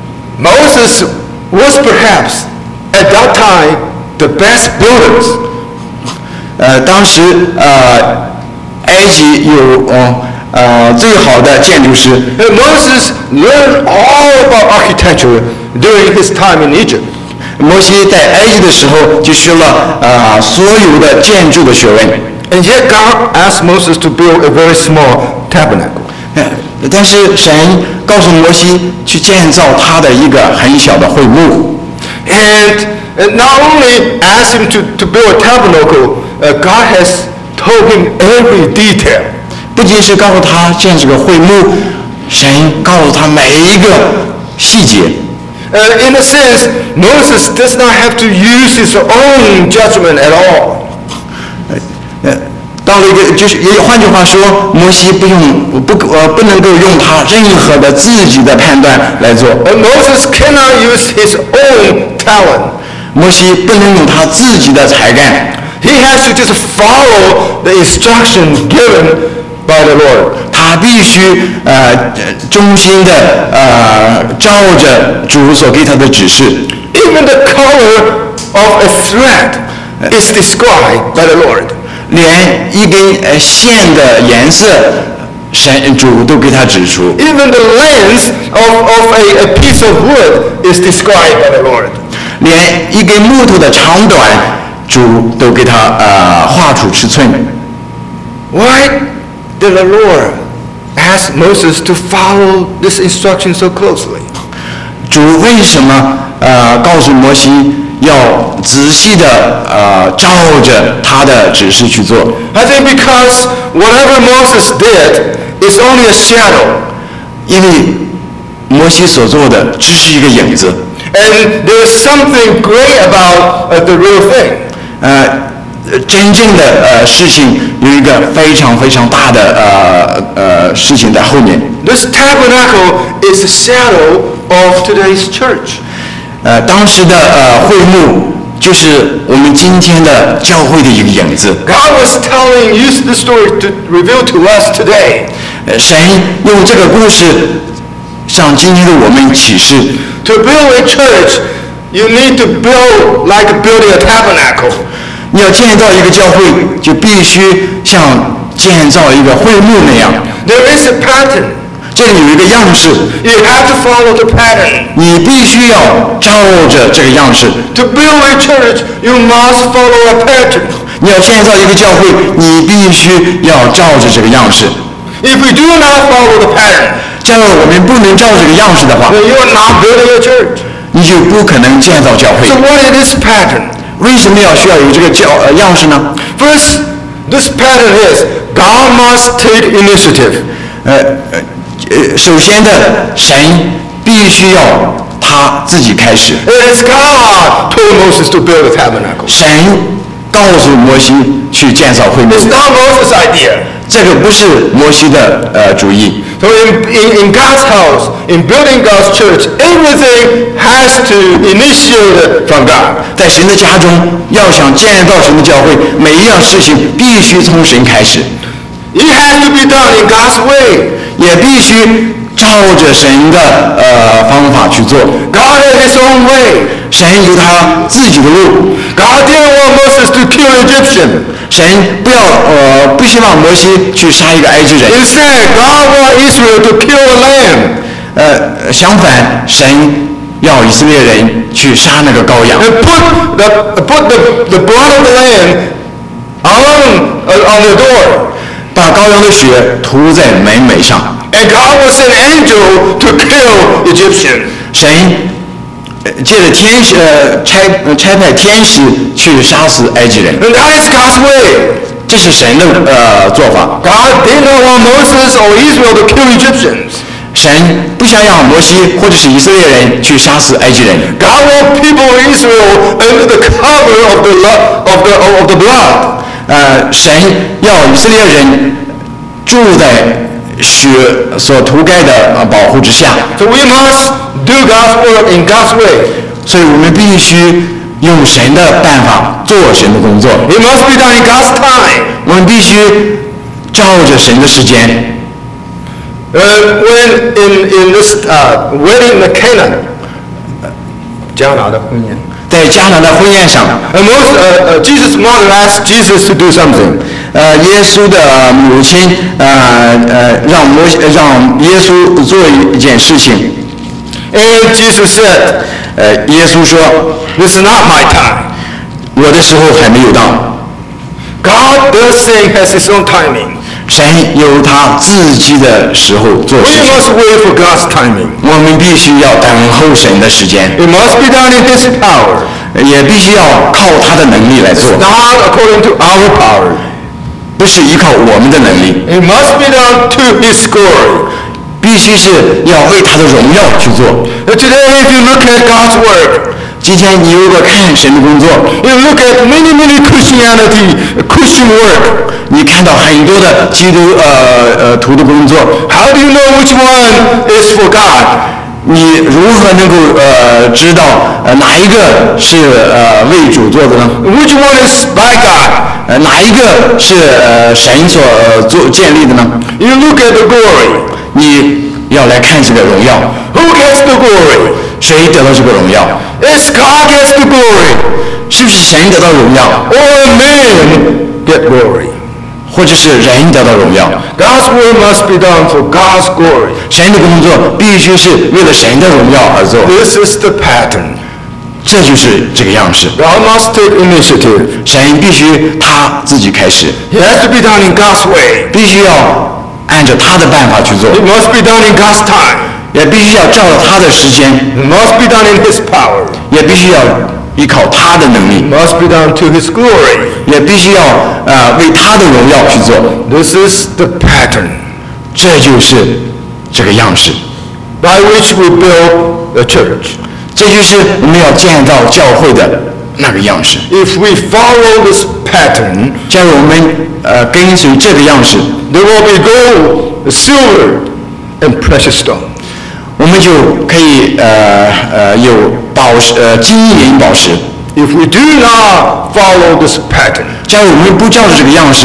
Moses was perhaps at that time the best builders. 呃，当时呃，埃及有哦呃最好的建筑师。 And Moses learned all about architecture during his time in Egypt. 摩西在埃及的时候就学了呃所有的建筑的学问。 And yet God asked Moses to build a very small tabernacle. 呃但是神告诉摩西去建造他的一个很小的会幕。 And, and not only asked him to, to build a tabernacle, uh, God has told him every detail. 不仅是告诉他建这个会幕，神告诉他每一个细节。 Uh, in a sense, Moses does not have to use his own judgment at all. 呃，到了一个就是也换句话说，摩西不用不呃不能够用他任何的自己的判断来做。 And Moses cannot use his own talent. 摩西不能用他自己的才干， He has to just follow the instructions given by the Lord. 他必须呃忠心的呃照着主所给他的指示。 Even the color of a thread is described by the Lord. 连一根呃线的颜色，神主都给他指出。 Even the length of, of a, a piece of wood is described by the Lord. 连一根木头的长短，主都给他呃画出尺寸。 Why did the Lord ask Moses to follow this instruction so closely? 主为什么呃告诉摩西要仔细的呃照着他的指示去做？ I think because whatever Moses did is only a shadow. 因为摩西所做的只是一个影子， And there's something great about uh, the real thing. 呃。真正的呃事情有一个非常非常大的呃呃事情在后面。 This tabernacle is a shadow of today's church. 呃，当时的呃会幕就是我们今天的教会的一个影子。 God was telling, use this story to reveal to us today. 呃，神用这个故事向今天的我们启示， To build a church, you need to build like building a tabernacle. 你要建造一个教会，就必须像建造一个会幕那样。 There is a pattern. 这里有一个样式， You have to follow the pattern. 你必须要照着这个样式。 To build a church, you must follow a pattern. 你要建造一个教会，你必须要照着这个样式。 If we do not follow the pattern, 假如我们不能照这个样式的话， then you are not building a church. 你就不可能建造教会。 So what is this pattern? 为什么要需要有这个教呃样式呢？ First, this pattern is God must take initiative. 呃呃呃，首先的，神必须要他自己开始。 It is God told Moses to build a tabernacle. 神告诉摩西去建造会幕， It's not Moses' idea. 这个不是摩西的呃主意。 So in, in, in God's house, in building God's church, everything has to initiate from God. 在神的家中，要想建造神的教会，每一样事情必须从神开始， It has to be done in God's way. 也必须照着神的呃方法去做。 God has His own way. 神有他自己的路， God didn't want Moses to kill an Egyptian. 神不要呃不希望摩西去杀一个埃及人， Instead, God wanted Israel to kill a lamb. 呃相反，神要以色列人去杀那个羔羊， And put the, put the, the blood of the lamb on, uh, on the door. 把羔羊的血涂在门楣上。 And God will send an angel to kill Egyptians. 神呃借着天使呃差呃差派天使去杀死埃及人， And that is God's way. 这是神的呃做法。 God did not want Moses or Israel to kill Egyptians. 神不想让摩西或者是以色列人去杀死埃及人。 God wants people of Israel under the cover of the lo- of the of the blood. 呃，神要以色列人住在血所涂盖的呃保护之下， So we must do God's work in God's way. 所以我们必须用神的办法做神的工作。 It must be done in God's time. 我们必须照着神的时间。 Uh, when in in this uh, wedding in Canaan, 迦拿的婚宴。 在迦南的婚宴上， And most, uh, uh, Jesus' mother asked Jesus to do something. 呃，耶稣的母亲呃呃让摩让耶稣做一件事情， And Jesus said, 呃，耶稣说 "This is not my time." 我的时候还没有到。 God does things has His own timing. 神有他自己的时候做 We 事情， must wait for God's timing. 我们必须要等候神的时间， It must be done in His power, 也必须要靠他的能力来做， not according to our power. 不是依靠我们的能力， It must be done to His glory. 必须是要为他的荣耀去做。 And today, if you look at God's work, 今天你如果看神的工作， you look at many, many Christianity, Christian work. 你看到很多的基督呃呃徒的工作， How do you know which one is for God? 你如何能够呃知道呃哪一个是呃为主做的呢？ Which one is by God? 呃哪一个是呃神所呃做建立的呢？ You look at the glory. 你要来看这个荣耀， Who gets the glory? 谁得到这个荣耀？ Is God gets the glory, 是不是神得到荣耀， or man get glory? 或者是人得到荣耀？ God's work must be done for God's glory. 神的工作必须是为了神的荣耀而做， This is the pattern. 这就是这个样式。 God must take initiative. 神必须他自己开始， It has to be done in God's way. 必须要按照他的办法去做， It must be done in God's time. 也必须要照着他的时间， It must be done in His power. 也必须要依靠他的能力 It，must be done to His glory. 也必须要呃为他的荣耀去做。 This is the pattern 这就是这个样式， by which we build the church. 这就是我们要建造教会的那个样式。 If we follow this pattern, 假如我们呃跟随这个样式， there will be gold, silver, and precious stone. 我们就可以呃呃有宝石呃金银宝石。 If we do not follow this pattern, 假如我们不照着这个样式，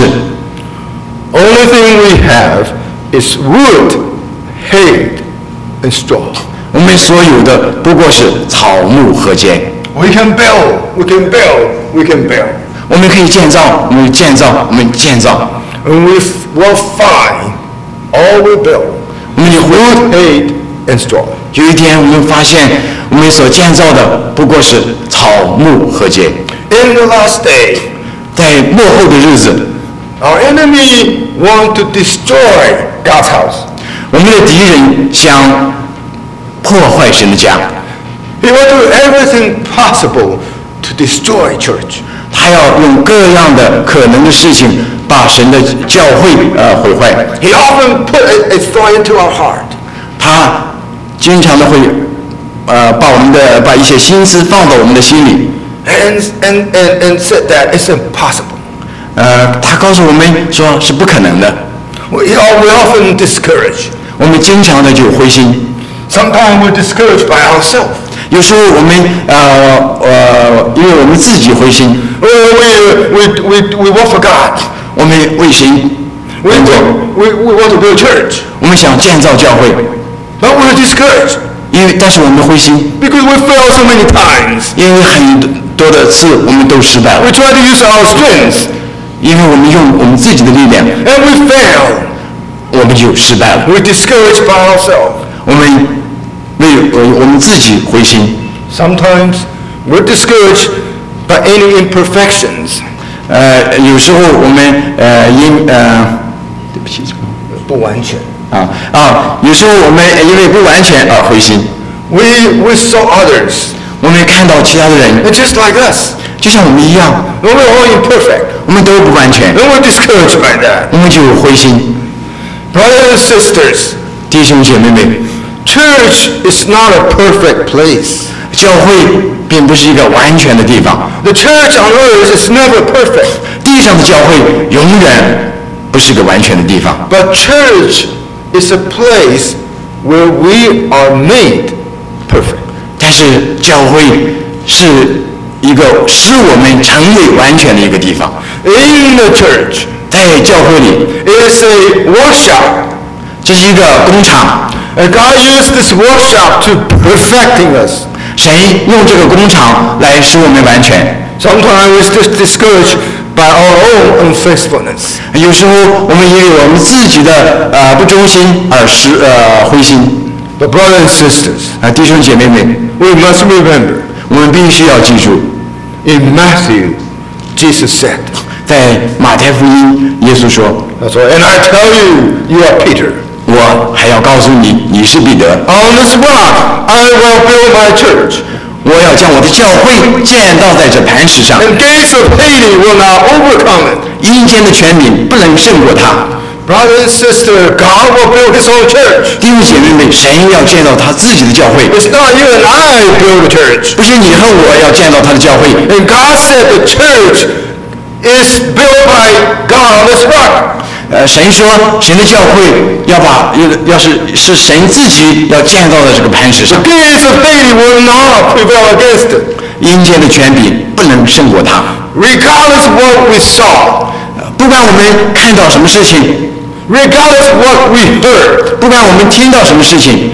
only thing we have is wood, hay, and straw. 我们所有的不过是草木禾秸。 We can build, we can build, we can build. 我们可以建造，我们建造，我们建造， And we f- will find all we build, 我们就会 wood, hay, and straw. 有一天我们发现我们所建造的不过是草木禾秸。 In the last day, 在末后的日子， our enemy want to destroy God's house. 我们的敌人想破坏神的家， He will do everything possible to destroy church. 他要用各样的可能的事情把神的教会呃毁坏。 He often put a, a thought into our heart. 他经常的会呃把我们的把一些心思放到我们的心里， And, and, and, and said that it's impossible. 呃，他告诉我们说是不可能的。 We, we often discourage. 我们经常的就灰心， Sometimes we're discouraged by ourselves. 有时候我们呃呃，因为我们自己灰心， We, we, we, we work for God. 我们为神 We, 工作， we, we want to build church. 我们想建造教会， But we're discouraged 因为但是我们灰心， because we fail so many times. 因为很多的次我们都失败 We 了， try to use our strength 因为我们用我们自己的力量， and we fail. 我们就失败了。 We're discouraged by ourselves. 我们为呃我们自己灰心， Sometimes we're discouraged by any imperfections. 呃，有时候我们呃因呃对不起， 不完全。 啊啊，有时候我们因为不完全而灰心。 We we saw others, 我们看到其他的人 they're just like us. 就像我们一样， And we're all imperfect. 我们都不完全， And we're discouraged by that. 我们就灰心。 Brothers and sisters, 弟兄姐妹们， church is not a perfect place. 教会并不是一个完全的地方， The church on earth is never perfect. 地上的教会永远不是个完全的地方。 But church is a place where we are made perfect. 但是教会是一个使我们成为完全的一个地方。 In the church, 在教会里， it is a workshop. 这是一个工厂， And God used this workshop to perfecting us. 神用这个工厂来使我们完全。 Sometimes we're just discouraged by our own unfaithfulness. 有时候我们因为我们自己的呃不忠心而失呃灰心。 But brothers and sisters, 啊，弟兄姐妹们， we must remember, 我们必须要记住， in Matthew, Jesus said, 在马太福音，耶稣说 that's right, and I tell you, you are Peter. 我还要告诉你，你是彼得， On this rock, I will build my church, 我要将我的教会建造在这磐石上， and gates of Hades will not overcome it. 阴间的权柄不能胜过他。 Brother and sister, God will build his own church. 弟兄姐妹们，神要建造他自己的教会， It's not you and I build a church. 不是你和我要建造他的教会。 And God said the church is built by God on this rock. 呃，神说，神的教会要把要要是是神自己要建造在这个磐石 The 上， gates of Hades will not prevail against it. 阴间的权柄不能胜过他。 Regardless of what we saw, 呃不管我们看到什么事情， regardless of what we heard, 不管我们听到什么事情，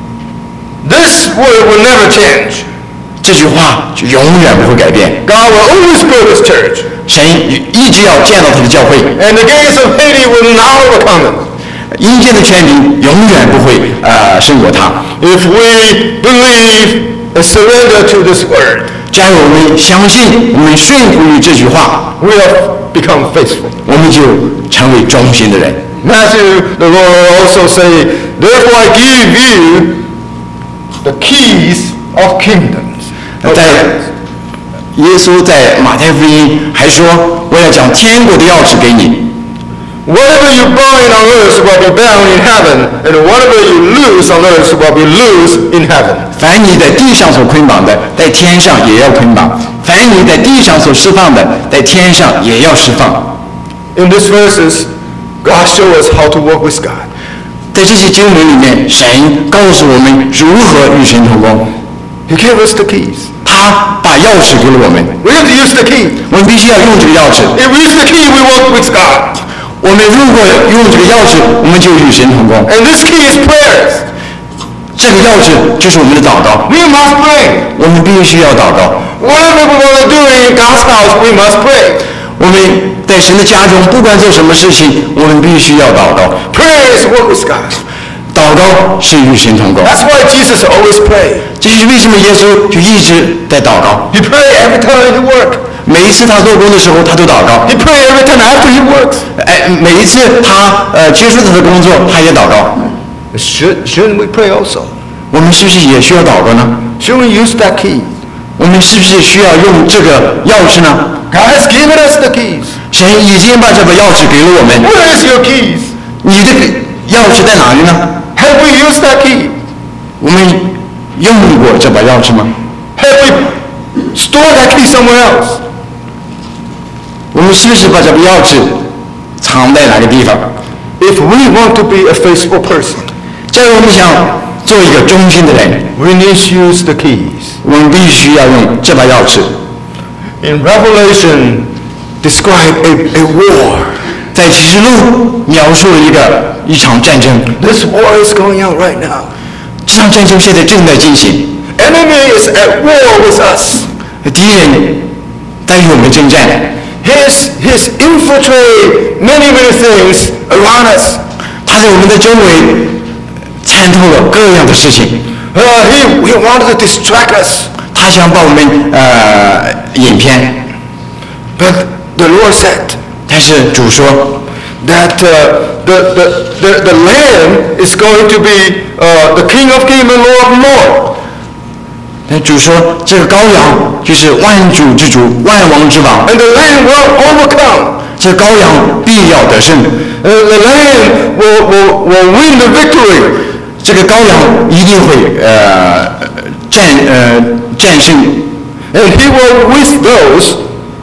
this word will never change. 这句话就永远不会改变。 God will always build his church. 神一直要建造他的教会， And the gates of Hades will not overcome it. 阴间的权柄永远不会呃胜过他。 If we believe and surrender to this word, 假如我们相信，我们顺服于这句话， we have become faithful. 我们就成为忠心的人。 Matthew, the Lord also say, therefore I give you the keys of kingdoms. 在耶稣在马太福音还说：“我要将天国的钥匙给你， Whatever you bind on earth will be bound in heaven, and whatever you loose on earth will be loosed in heaven. 凡你在地上所捆绑的，在天上也要捆绑；凡你在地上所释放的，在天上也要释放。” In these verses, God shows us how to work with God. 在这些经文里面，神告诉我们如何与神同工。 He gave us the keys. 他把钥匙给了我们， We have to use the key. 我们必须要用这个钥匙。 If we use the key, we work with God. 我们如果用这个钥匙，我们就与神同工。 And this key is prayers. 这个钥匙就是我们的祷告， We must pray. 我们必须要祷告。 Whatever we want to do in God's house, we must pray. 我们在神的家中，不管做什么事情，我们必须要祷告。 Prayer is work with God. 祷告是与神同工， That's why Jesus always prayed. 这就是为什么耶稣就一直在祷告。 He prayed every time he worked. 每一次他做工的时候，他都祷告。 He prayed every time after he works. 哎，每一次他呃结束他的工作，他也祷告。 Should, shouldn't we pray also? 我们是不是也需要祷告呢？ Shouldn't we use that key? 我们是不是需要用这个钥匙呢？ God has given us the keys. 神已经把这把钥匙给了我们， Where is your keys? 你的钥匙在哪里呢？ Have we used that key? 我们用过这把钥匙吗？ Have we stored that key somewhere else? 我们是不是把这把钥匙藏在哪个地方？ If we want to be a faithful person, 假如我们想做一个忠心的人， we need to use the keys. 我们必须要用这把钥匙。 In Revelation, describe a, a war. 在启示录描述了一个一场战争， This war is going on right now. 这场战争现在正在进行， Enemy is at war with us. 敌人在与我们征战， His, his infiltrate many, many things around us. 他在我们的周围参透了各样的事情， Uh, he, he wanted to distract us. 他想把我们呃引偏， But the Lord said, 但是主说， that uh, the, the, the, the Lamb is going to be uh, the King of Kings and Lord of Lords. 但主说，这个羔羊就是万主之主、万王之王， And the Lamb will overcome. 这羔羊必要得胜， And the Lamb will, will, will win the victory. 这个羔羊一定会呃战呃战胜， And he will with those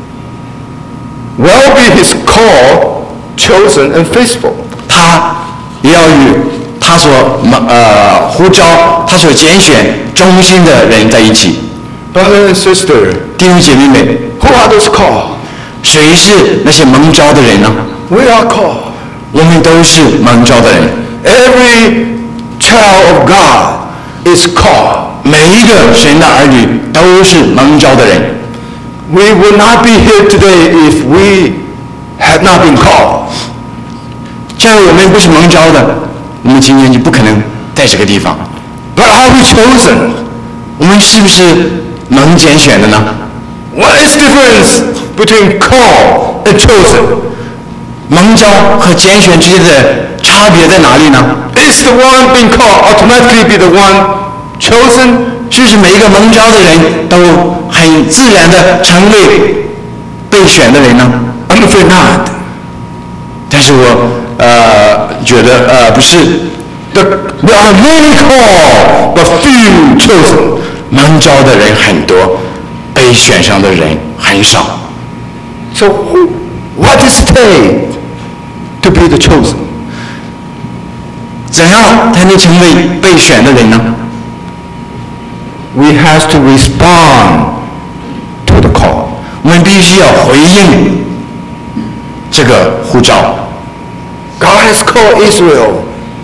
will be his call, chosen and faithful. 他也要与他所呃呼召、他所拣选忠心的人在一起。 Brother and sister, 弟兄姐妹们， who are those called? 谁是那些蒙召的人呢？ We are called. 我们都是蒙召的人， Every child of God is called. 每一个神的儿女都是蒙召的人。 We would not be here today if we had not been called. 假如我们不是蒙召的，我们今天就不可能在这个地方。 But are we chosen? 我们是不是蒙拣选的呢？ What is the difference between call and chosen? 蒙召和拣选之间的差别在哪里呢？ Is the one being called automatically be the one chosen? 是不是每一个蒙召的人都很自然的成为被选的人呢？ I'm afraid not. 但是我呃觉得呃不是， The, there are many called, but few chosen. 蒙召的人很多，被选上的人很少。 So who, what is it to be the chosen? 怎样才能成为被选的人呢？ We have to respond to the call. 我们必须要回应这个呼召。 God has called Israel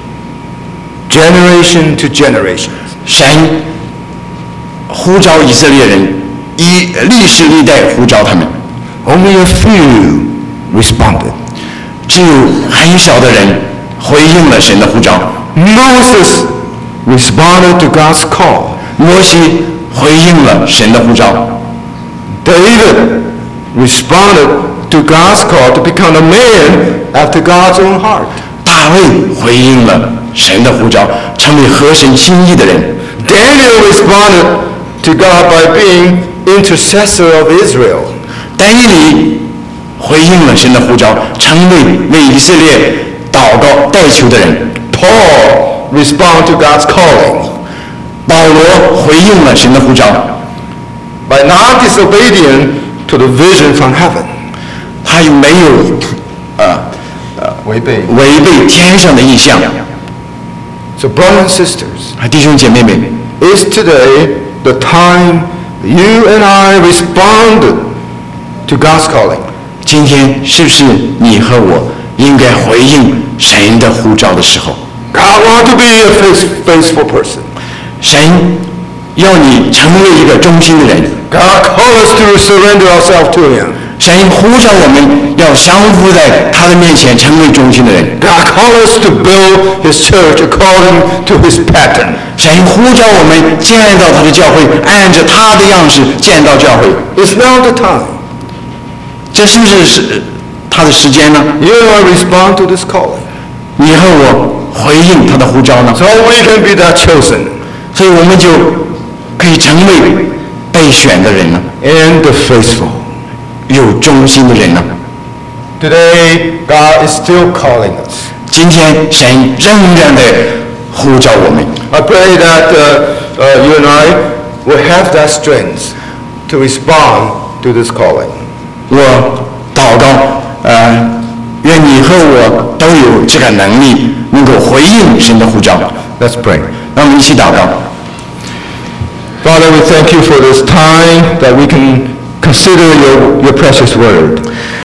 generation to generation. 神呼召以色列人，以历世历代呼召他们， Only a few responded. 只有很少的人回应了神的呼召。 Moses responded to God's call. 摩西回应了神的呼召， David responded to God's call to become a man after God's own heart. 大卫回应了神的呼召，成为合神心意的人。 Daniel responded to God by being intercessor of Israel. 但以理回应了神的呼召，成为为以色列祷告代求的人。 Paul responded to God's calling 保罗回应了神的呼召， by not disobedient to the vision from heaven. 他也没有呃违背。 违背天上的意象。 So brothers and sisters, 弟兄姐妹们， is today the time you and I responded to God's calling? 今天是不是你和我应该回应神的呼召的时候？ God wants to be a faith- faithful person. 神要你成为一个忠心的人， God calls us to surrender ourselves to Him. 神呼召我们要降服在他的面前，成为忠心的人。 God calls us to build His church according to His pattern. 神呼召我们建造他的教会，按着他的样式建造教会。 It's now the time. 这是不是是他的时间呢？ You and I respond to this calling. 你和我回应他的呼召呢？ So we can be that chosen 所以我们就可以成为被选的人了， and the faithful. 有忠心的人了。 Today, God is still calling us. 今天神仍然的呼召我们。 I pray that uh, uh, you and I will have that strength to respond to this calling. 我祷告，呃，愿你和我都有这个能力，能够回应神的呼召。 Let's pray. 让我们一起祷告。 Father, we thank you for this time that we can consider your, your precious word.